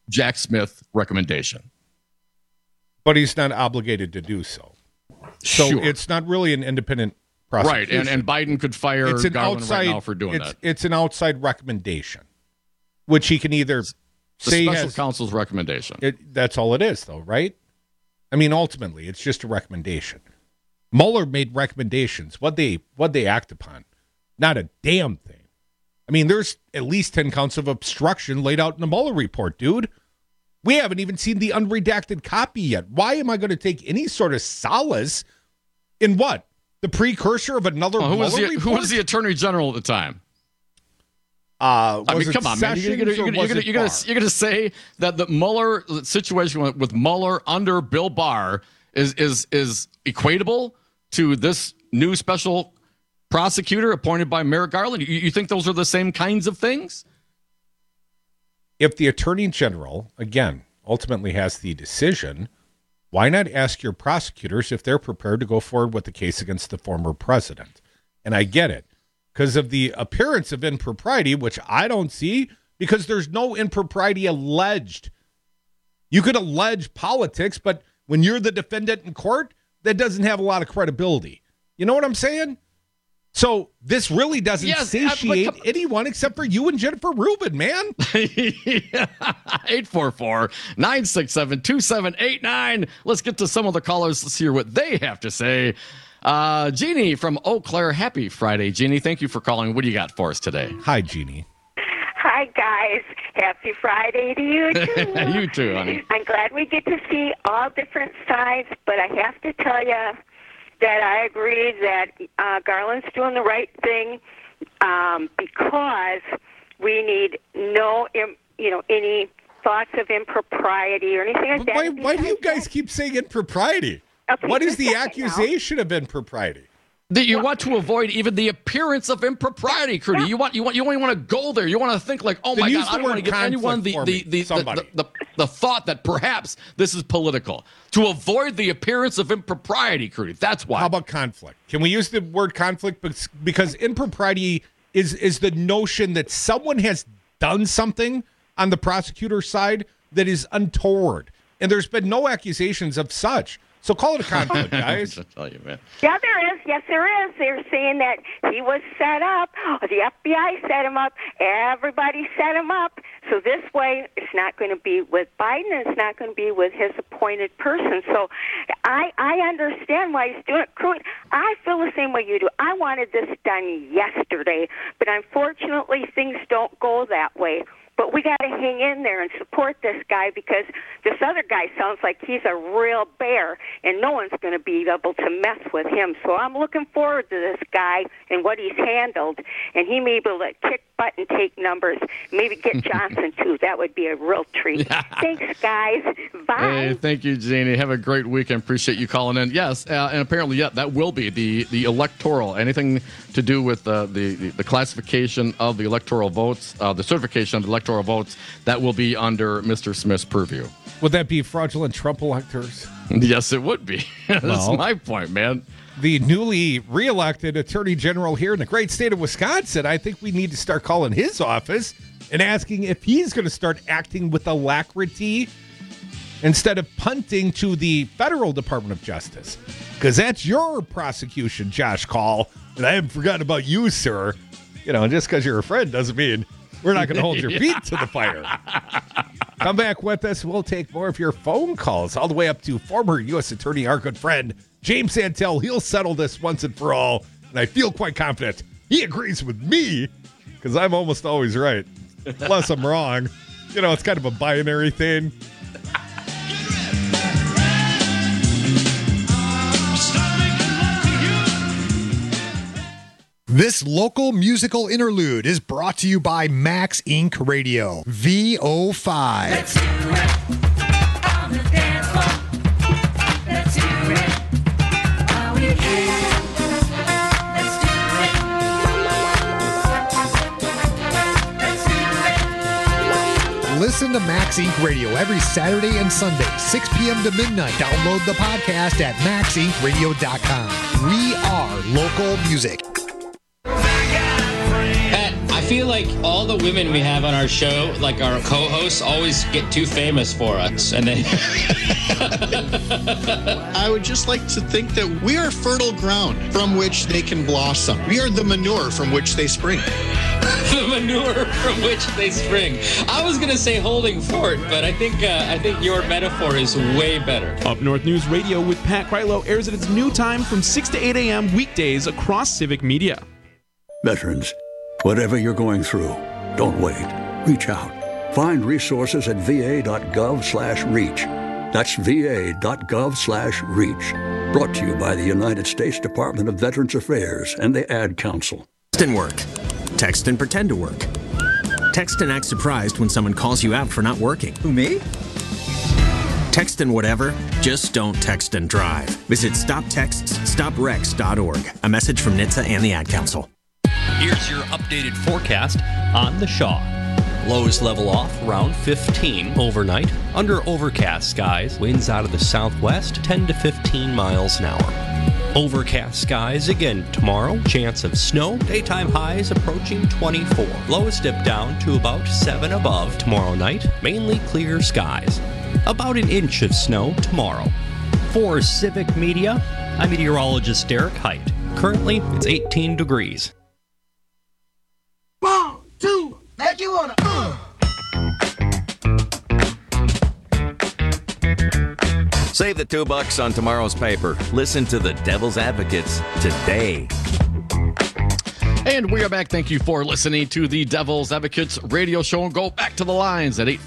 Jack Smith recommendation. But he's not obligated to do so. So Sure. it's not really an independent prosecution. Right, and Biden could fire Garland right now for doing that. It's an outside recommendation, which he can either say the special counsel's recommendation. That's all it is, though, right? I mean, ultimately, it's just a recommendation. Mueller made recommendations. What they act upon, not a damn thing. I mean, there's at least 10 counts of obstruction laid out in the Mueller report, dude. We haven't even seen the unredacted copy yet. Why am I going to take any sort of solace in what? The precursor of another Mueller report? Who was the Attorney General at the time? I mean, come on, man. You're going to say that the Mueller situation with Mueller under Bill Barr is equatable to this new special prosecutor appointed by Merrick Garland? You think those are the same kinds of things? If the Attorney General, again, ultimately has the decision, why not ask your prosecutors if they're prepared to go forward with the case against the former president? And I get it, because of the appearance of impropriety, which I don't see, because there's no impropriety alleged. You could allege politics, but when you're the defendant in court, that doesn't have a lot of credibility. You know what I'm saying? So this really doesn't satiate anyone except for you and Jennifer Rubin, man. 844-967-2789. Let's get to some of the callers. Let's hear what they have to say. Jeannie from Eau Claire. Happy Friday, Jeannie. Thank you for calling. What do you got for us today? Hi, Jeannie. Hi, guys. Happy Friday to you, too. You too, honey. I'm glad we get to see all different sides, but I have to tell you that I agree that Garland's doing the right thing because we need any thoughts of impropriety or anything like that. Why do you guys keep saying impropriety? Okay, what is the accusation of impropriety? That you want to avoid even the appearance of impropriety, Crudy. You only want to go there. You want to think like, oh my God, I don't want to give anyone the thought that perhaps this is political. To avoid the appearance of impropriety, Crudy. That's why. How about conflict? Can we use the word conflict? Because impropriety is the notion that someone has done something on the prosecutor's side that is untoward. And there's been no accusations of such. So call it a conflict, guys. I'll tell you, man. Yeah, there is. Yes, there is. They're saying that he was set up. The FBI set him up. Everybody set him up. So this way, it's not going to be with Biden. It's not going to be with his appointed person. So I understand why he's doing it. I feel the same way you do. I wanted this done yesterday, but unfortunately, things don't go that way. But we got to hang in there and support this guy because this other guy sounds like he's a real bear, and no one's going to be able to mess with him. So I'm looking forward to this guy and what he's handled, and he may be able to kick butt and take numbers. Maybe get Johnson, too. That would be a real treat. Thanks, guys. Bye. Hey, thank you, Jeannie. Have a great weekend. Appreciate you calling in. Yes, and apparently, that will be the electoral. Anything to do with the classification of the electoral votes, the certification of the electoral votes, that will be under Mr. Smith's purview. Would that be fraudulent Trump electors? Yes, it would be. That's my point, man. The newly reelected Attorney General here in the great state of Wisconsin, I think we need to start calling his office and asking if he's going to start acting with alacrity instead of punting to the Federal Department of Justice. Because that's your prosecution, Josh Call. And I haven't forgotten about you, sir. You know, just because you're a friend doesn't mean we're not going to hold your feet to the fire. Come back with us. We'll take more of your phone calls all the way up to former U.S. Attorney, our good friend, James Santel. He'll settle this once and for all. And I feel quite confident he agrees with me because I'm almost always right. Unless I'm wrong. You know, it's kind of a binary thing. This local musical interlude is brought to you by Max Inc. Radio, VO5. Let's do it on the dance floor. Let's do it while we can. Let's do it. Let's do it. Listen to Max Inc. Radio every Saturday and Sunday, 6 p.m. to midnight. Download the podcast at maxincradio.com. We are local music. I feel like all the women we have on our show, like our co-hosts, always get too famous for us. And then I would just like to think that we are fertile ground from which they can blossom. We are the manure from which they spring. The manure from which they spring. I was going to say holding fort, but I think your metaphor is way better. Up North News Radio with Pat Krylo airs at its new time from 6 to 8 a.m. weekdays across Civic Media. Veterans, whatever you're going through, don't wait. Reach out. Find resources at va.gov/reach. That's va.gov/reach. Brought to you by the United States Department of Veterans Affairs and the Ad Council. Text and work. Text and pretend to work. Text and act surprised when someone calls you out for not working. Who, me? Text and whatever, just don't text and drive. Visit StopTextsStopWrecks.org. A message from NHTSA and the Ad Council. Here's your updated forecast on the Shaw. Lows level off around 15 overnight. Under overcast skies, winds out of the southwest 10 to 15 miles an hour. Overcast skies again tomorrow. Chance of snow. Daytime highs approaching 24. Lows dip down to about 7 above tomorrow night. Mainly clear skies. About an inch of snow tomorrow. For Civic Media, I'm meteorologist Derek Height. Currently, it's 18 degrees. 1, 2, make you wanna. Save the $2 on tomorrow's paper. Listen to the Devil's Advocates today. And we are back. Thank you for listening to the Devil's Advocates radio show. And go back to the lines at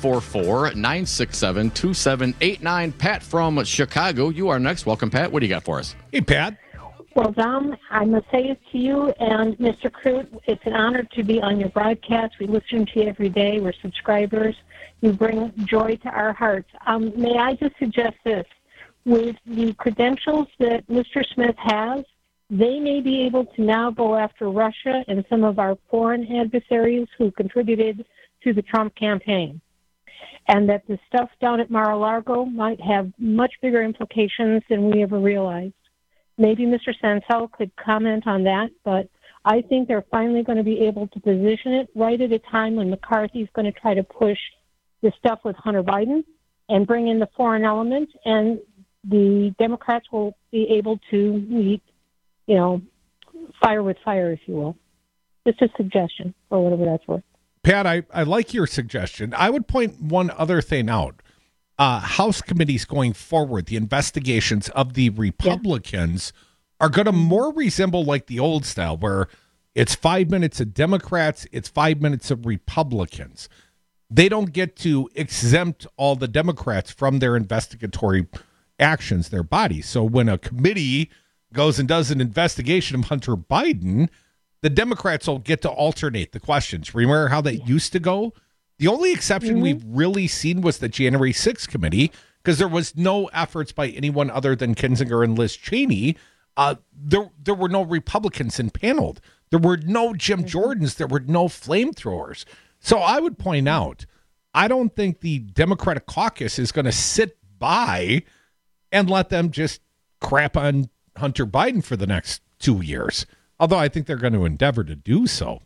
844-967-2789. Pat from Chicago, you are next. Welcome, Pat. What do you got for us? Hey, Pat. Well, Dom, I must say it to you and Mr. Crute, it's an honor to be on your broadcast. We listen to you every day. We're subscribers. You bring joy to our hearts. May I just suggest this? With the credentials that Mr. Smith has, they may be able to now go after Russia and some of our foreign adversaries who contributed to the Trump campaign. And that the stuff down at Mar-a-Lago might have much bigger implications than we ever realized. Maybe Mr. Santel could comment on that, but I think they're finally going to be able to position it right at a time when McCarthy's going to try to push the stuff with Hunter Biden and bring in the foreign element, and the Democrats will be able to meet, fire with fire, if you will. Just a suggestion, or whatever that's worth. Pat, I like your suggestion. I would point one other thing out. House committees going forward, the investigations of the Republicans are going to more resemble like the old style, where it's 5 minutes of Democrats, it's 5 minutes of Republicans. They don't get to exempt all the Democrats from their investigatory actions, their bodies. So when a committee goes and does an investigation of Hunter Biden, the Democrats will get to alternate the questions. Remember how that used to go? The only exception we've really seen was the January 6th committee, because there was no efforts by anyone other than Kinzinger and Liz Cheney. There were no Republicans impaneled. There were no Jim Jordans. There were no flamethrowers. So I would point out, I don't think the Democratic caucus is going to sit by and let them just crap on Hunter Biden for the next 2 years. Although I think they're going to endeavor to do so.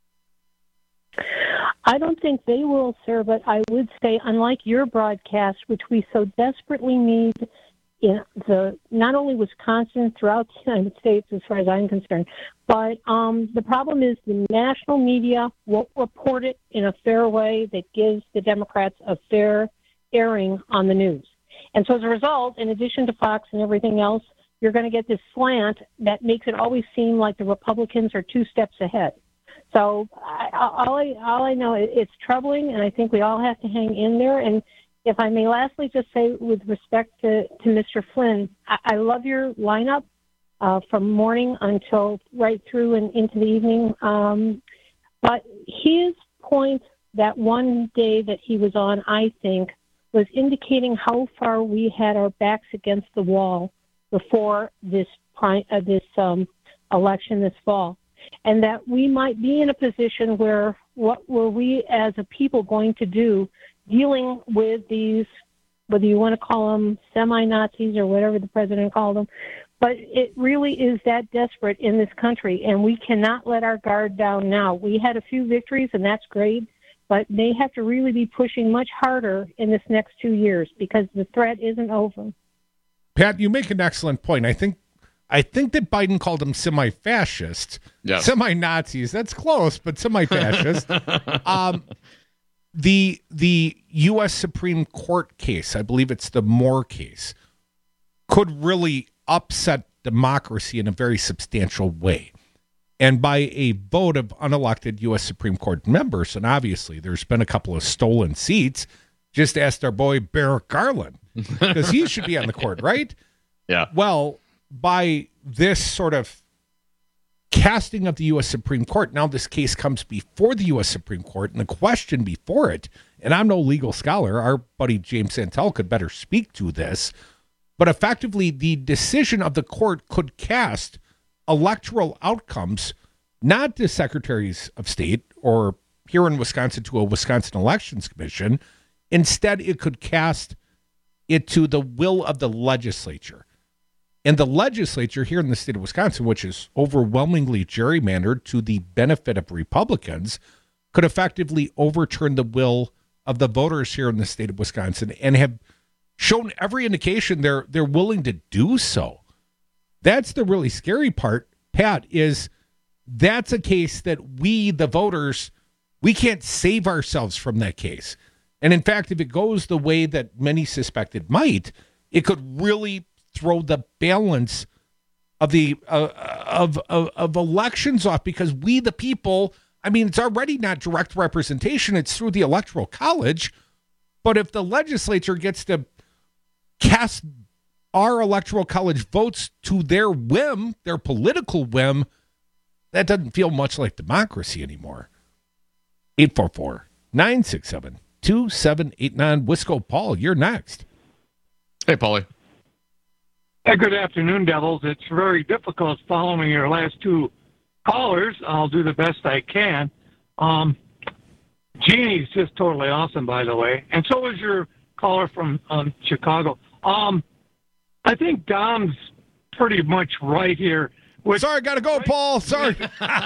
I don't think they will, sir, but I would say, unlike your broadcast, which we so desperately need in not only Wisconsin, throughout the United States, as far as I'm concerned, but the problem is the national media won't report it in a fair way that gives the Democrats a fair airing on the news. And so as a result, in addition to Fox and everything else, you're going to get this slant that makes it always seem like the Republicans are 2 steps ahead. So all I know, it's troubling, and I think we all have to hang in there. And if I may lastly just say, with respect to Mr. Flynn, I love your lineup from morning until right through and into the evening. But his point that one day that he was on, I think, was indicating how far we had our backs against the wall before this election this fall. And that we might be in a position where what were we as a people going to do dealing with these, whether you want to call them semi-Nazis or whatever the president called them, But it really is that desperate in this country, and we cannot let our guard down now. We had a few victories, and that's great, but they have to really be pushing much harder in this next 2 years because the threat isn't over. Pat, you make an excellent point. I think that Biden called them semi-fascist, semi-Nazis. That's close, but semi-fascist. The U.S. Supreme Court case, I believe it's the Moore case, could really upset democracy in a very substantial way. And by a vote of unelected U.S. Supreme Court members, and obviously there's been a couple of stolen seats, just asked our boy Merrick Garland, because he should be on the court, right? Yeah. Well, by this sort of casting of the U.S. Supreme Court, now this case comes before the U.S. Supreme Court, and the question before it, and I'm no legal scholar, our buddy James Santel could better speak to this, but effectively the decision of the court could cast electoral outcomes, not to secretaries of state or here in Wisconsin to a Wisconsin Elections Commission. Instead, it could cast it to the will of the legislature. And the legislature here in the state of Wisconsin, which is overwhelmingly gerrymandered to the benefit of Republicans, could effectively overturn the will of the voters here in the state of Wisconsin and have shown every indication they're willing to do so. That's the really scary part, Pat, is that's a case that we, the voters, we can't save ourselves from that case. And in fact, if it goes the way that many suspect it might, it could really throw the balance of the of elections off, because we, the people, I mean, it's already not direct representation. It's through the Electoral College. But if the legislature gets to cast our Electoral College votes to their whim, their political whim, that doesn't feel much like democracy anymore. 844-967-2789. Wisco Paul, you're next. Hey, Paulie. Hey, good afternoon, Devils. It's very difficult following your last two callers. I'll do the best I can. Jeannie's just totally awesome, by the way. And so is your caller from Chicago. I think Dom's pretty much right here. Sorry, got to go, Paul. Sorry.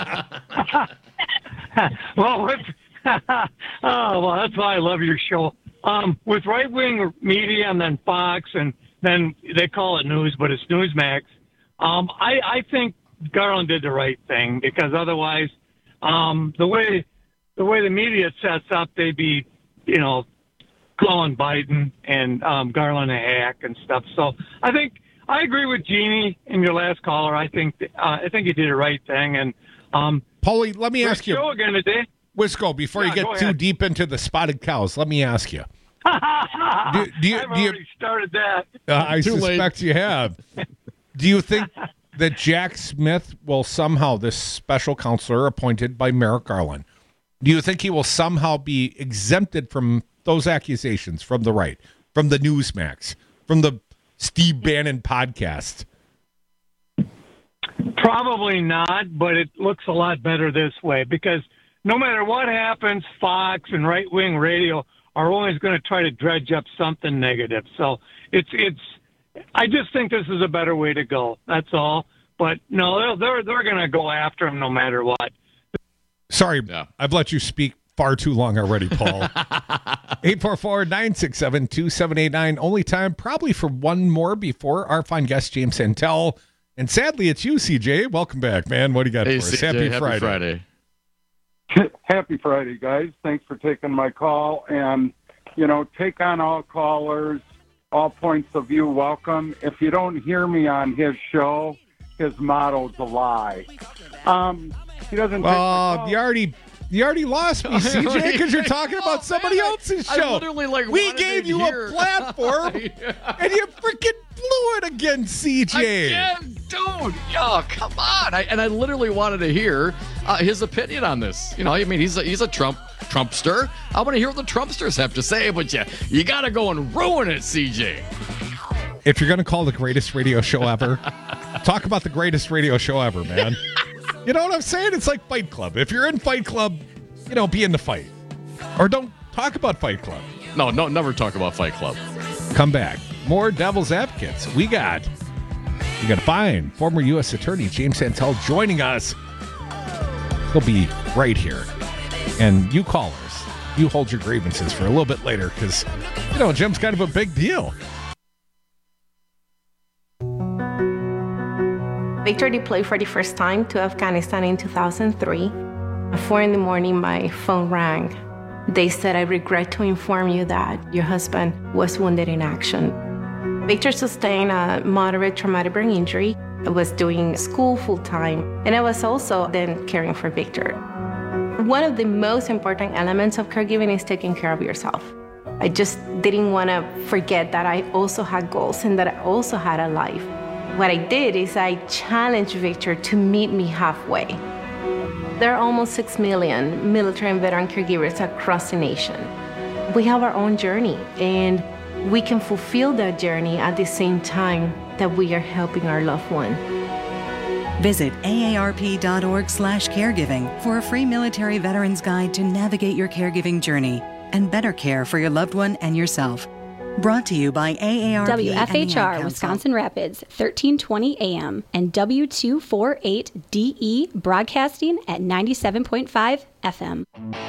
Well, that's why I love your show. With right-wing media and then Fox, and then they call it news, but it's Newsmax. I think Garland did the right thing, because otherwise, the way the media sets up, they'd be, calling Biden and Garland a hack and stuff. So I think I agree with Jeannie and your last caller. I think you did the right thing. And Paulie, let me ask you. Show again today. Wisco, before you get too deep into the spotted cows, let me ask you. I've already started that. I suspect you have. Do you think that Jack Smith will somehow, this special counselor appointed by Merrick Garland, do you think he will somehow be exempted from those accusations from the right, from the Newsmax, from the Steve Bannon podcast? Probably not, but it looks a lot better this way, because no matter what happens, Fox and right-wing radio are always going to try to dredge up something negative. So I just think this is a better way to go. That's all. But no, they're going to go after him no matter what. Sorry, I've let you speak far too long already, Paul. 844-967-2789. Only time probably for one more before our fine guest, James Santel. And sadly, it's you, CJ. Welcome back, man. What do you got for us? CJ, happy Friday. Happy Friday, guys. Thanks for taking my call. And, take on all callers, all points of view welcome. If you don't hear me on his show, his motto's a lie. He doesn't. You already lost me, CJ, because you're talking about somebody else's show. I literally, we gave you a platform, and you freaking blew it again, CJ. Again, dude. Oh, come on. I literally wanted to hear his opinion on this. He's a Trumpster. I want to hear what the Trumpsters have to say, but you got to go and ruin it, CJ. If you're going to call the greatest radio show ever, talk about the greatest radio show ever, man. You know what I'm saying? It's like Fight Club. If you're in Fight Club, be in the fight. Or don't talk about Fight Club. No, never talk about Fight Club. Come back. More Devil's Advocates. We got We got a fine former U.S. Attorney James Santel joining us. He'll be right here. And you callers, you hold your grievances for a little bit later because, Jim's kind of a big deal. Victor deployed for the first time to Afghanistan in 2003. At 4 in the morning, my phone rang. They said, "I regret to inform you that your husband was wounded in action." Victor sustained a moderate traumatic brain injury. I was doing school full-time, and I was also then caring for Victor. One of the most important elements of caregiving is taking care of yourself. I just didn't want to forget that I also had goals and that I also had a life. What I did is I challenged Victor to meet me halfway. There are almost 6 million military and veteran caregivers across the nation. We have our own journey, and we can fulfill that journey at the same time that we are helping our loved one. Visit aarp.org/caregiving for a free military veterans guide to navigate your caregiving journey and better care for your loved one and yourself. Brought to you by AARP and the Ad WFHR, Council. Wisconsin Rapids, 1320 AM, and W248DE broadcasting at 97.5 FM.